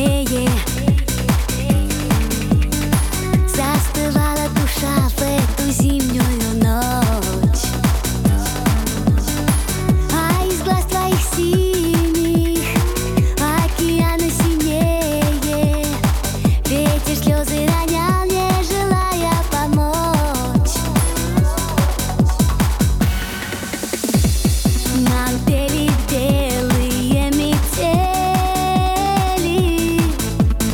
сильнее. Застывала душа в эту зимнюю ночь, а из глаз твоих синих океаны синее. Ветер слезы ронял, не желая помочь. Нам пели белые метели,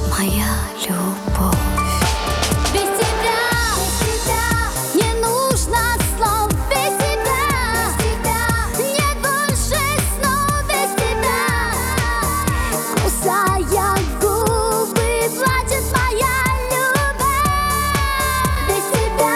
моя любовь. Без тебя не нужно слов, без тебя нет больше снов, без тебя кусая губы, плачет моя любовь. Без тебя.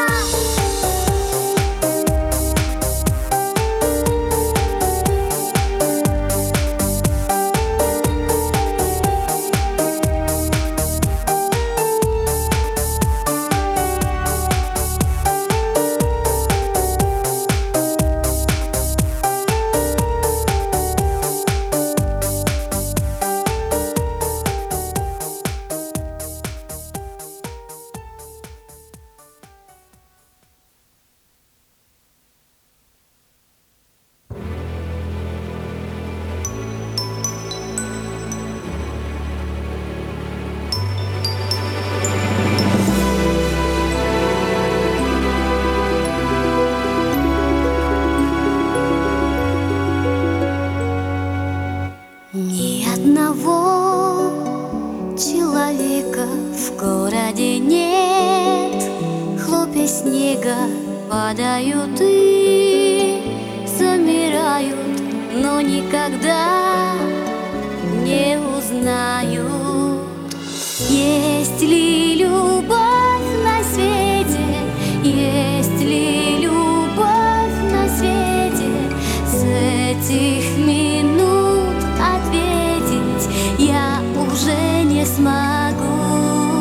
Ни одного человека в городе нет. Хлопья снега падают и замирают, но никогда не узнают, есть ли любовь на свете, есть ли любовь на свете. С этих минут ответить я уже не смогу.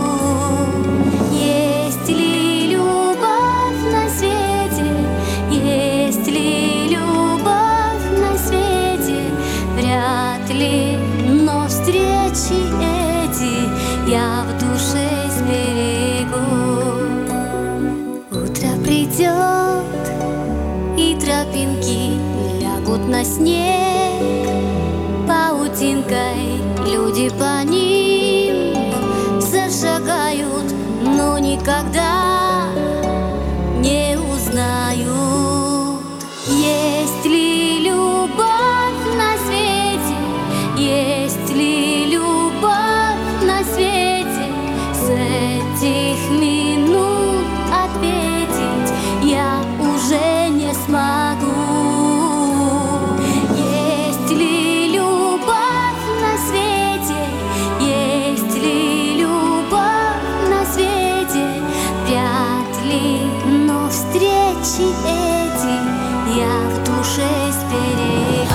Есть ли любовь на свете, есть ли любовь на свете, вряд ли, но встречи эти я в душе сберегу. Утро придет, и тропинки лягут на снег, паутинкой люди по ним зашагают, но никогда не узнают, есть ли любовь на свете, есть ли любовь на свете. С этих минут ответить я уже не смогу. Есть ли любовь на свете, есть ли любовь на свете, вряд ли, но встречи эти я в душе сберегу.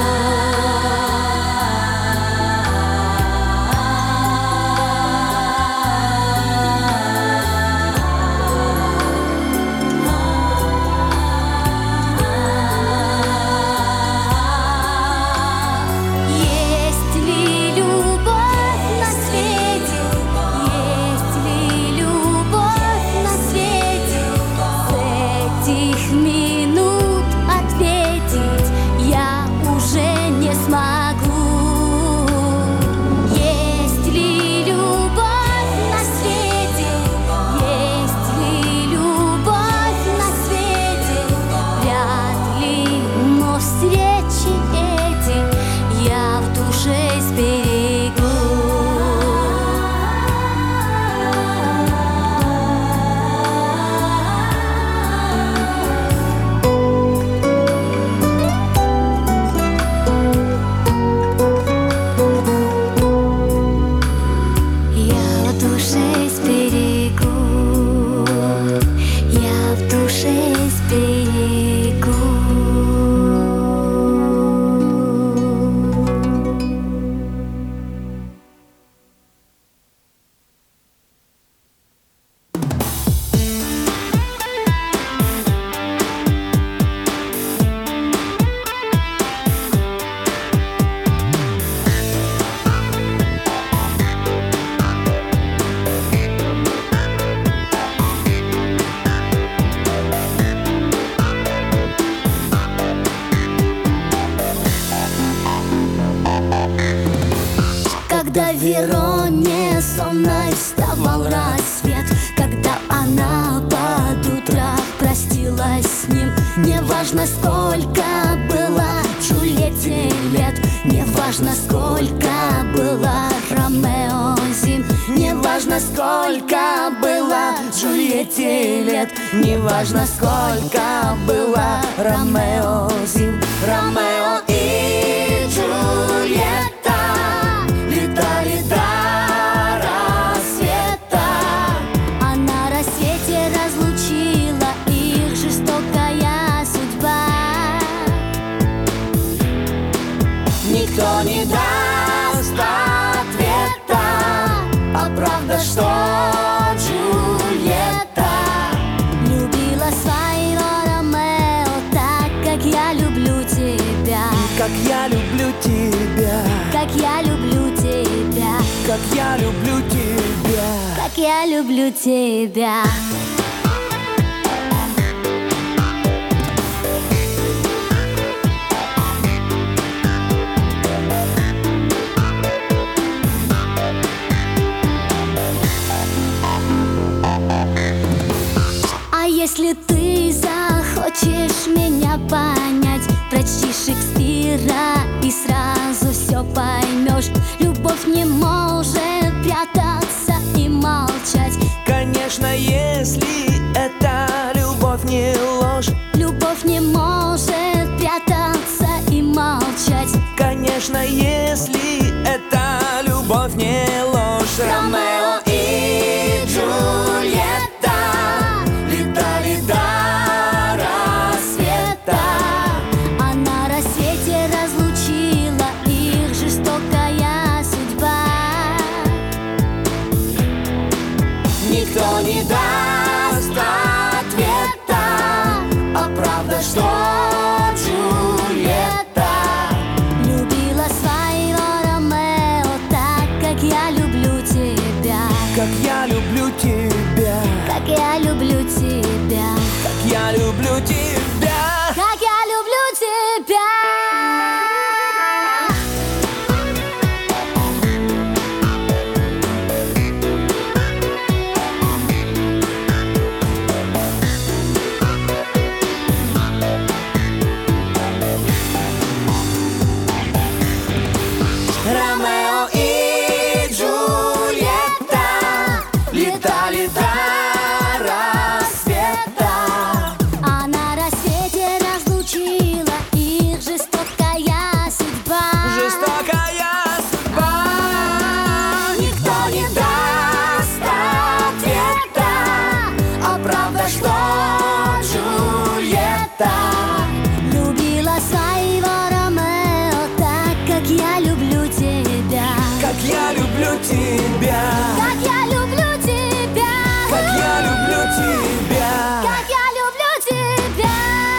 Минут ответить я уже не смогу. Есть ли любовь на свете, есть ли любовь на свете, вряд ли, но встречи эти я в душе сберегу. Когда в Вероне сонной вставал рассвет, когда она под утро простилась с ним, неважно, сколько было Джульетте лет, неважно, сколько было Ромео зим, важно, сколько было Джульетте лет, не важно, сколько было Ромео зим. Ромео и Джульетта летали до рассвета, а на рассвете разлучила их жестокая судьба. Никто не даст ответа, а правда, что Джульетта любила своего Ромео так, как я люблю тебя. Как я люблю тебя, Как я люблю тебя, как я люблю тебя. как я люблю тебя. А если ты захочешь меня понять, прочти Шекспира и сразу все поймешь. Любовь не может прятаться и молчать. Конечно, если это любовь не ложь. Любовь не может прятаться и молчать. Конечно, если это любовь не ложь. Ромео и Джульетта летали до рассвета, а на рассвете разлучила их жестокая судьба. Никто не даст ответа, а правда, что Джульетта любила своего Ромео так, как я люблю тебя. Как я люблю тебя, Как я люблю тебя, как я люблю тебя. как я люблю тебя. Ромео и Джульетта летали до рассвета, А на рассвете разлучила их жестокая судьба. жестокая судьба. Никто не даст ответа, а правда, что Джульетта любила своего Ромео так, как я люблю тебя. Как я люблю тебя, Как я люблю тебя, как я люблю тебя. как я люблю тебя.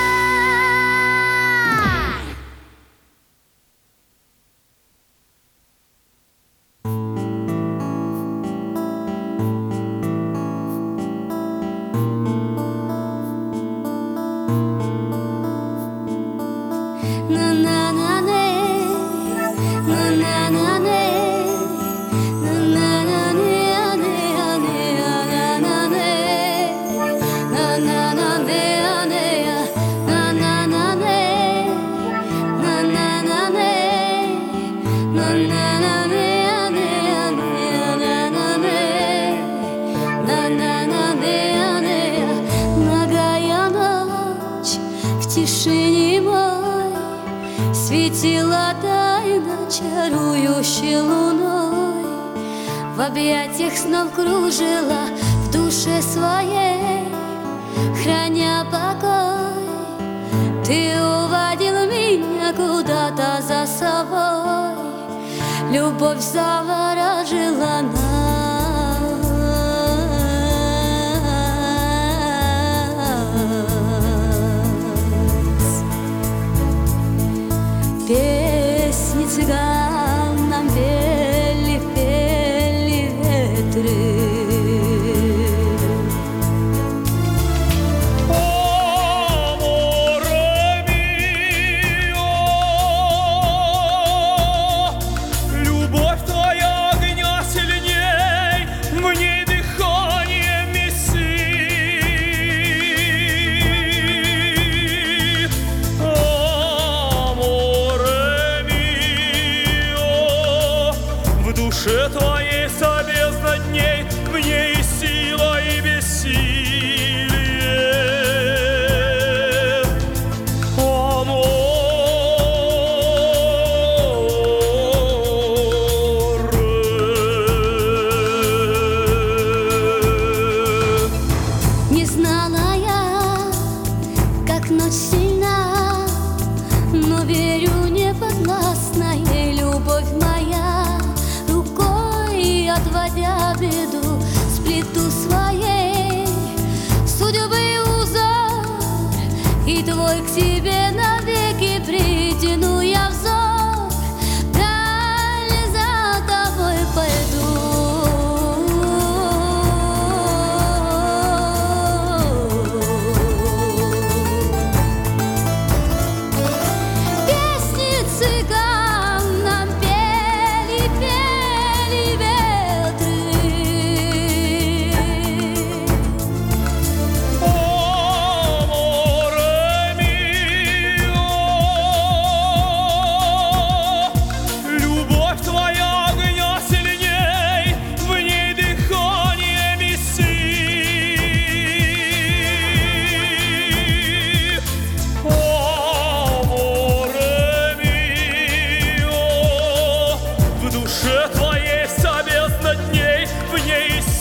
Многая ночь в тишине мой светила тайно чарующей луной. В объятиях снов кружила в душе своей, храня покой. Ты уводил меня куда-то за собой, любовь заворожила нас. Песни цыган нам пели, пели ветры. Любовь твоя огня сильнее.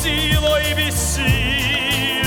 силой бессилие.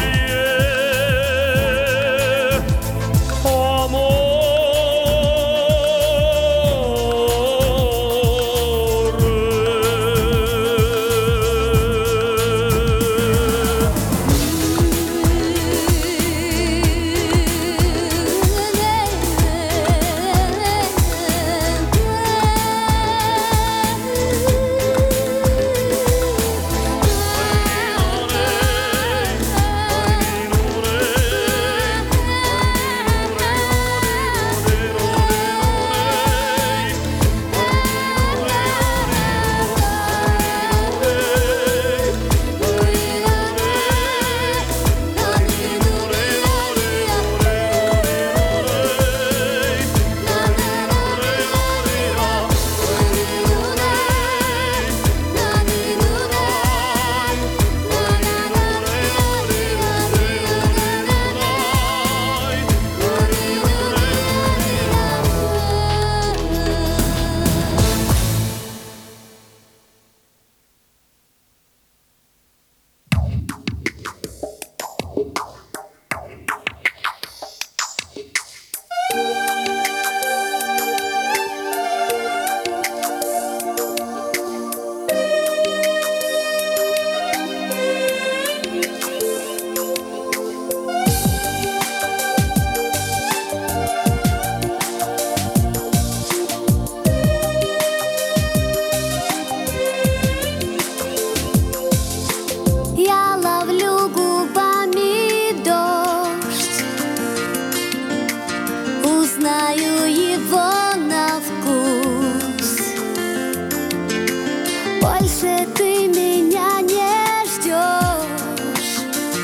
Я ловлю губами дождь, узнаю его на вкус. Больше ты меня не ждешь,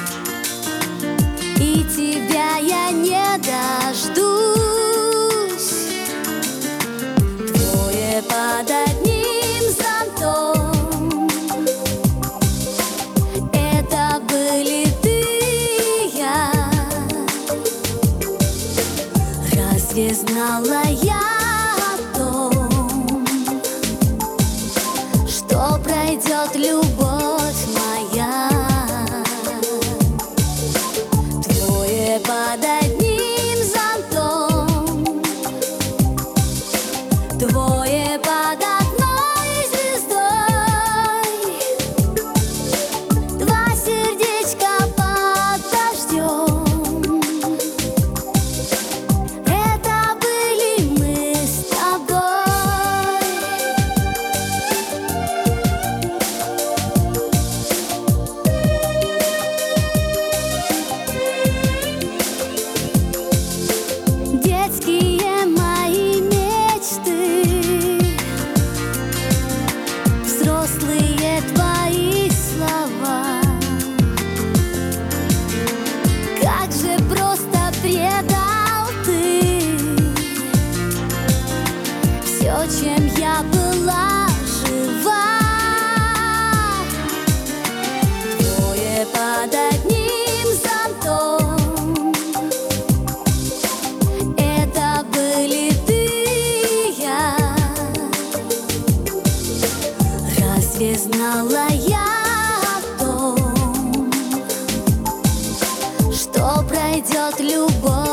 и тебя я не дождусь. Двое под одним зонтом, это были ты и я. Разве знала я о том, что пройдет любовь моя? Двое под одним зонтом, двое под одной звездой, два сердечка под дождем. Это были мы с тобой. Детские мои мечты, взрослые твои слова. Как же просто предал ты все, чем я была жива. Двое под одним зонтом, это были ты и я. Разве знала я о том, что пройдет любовь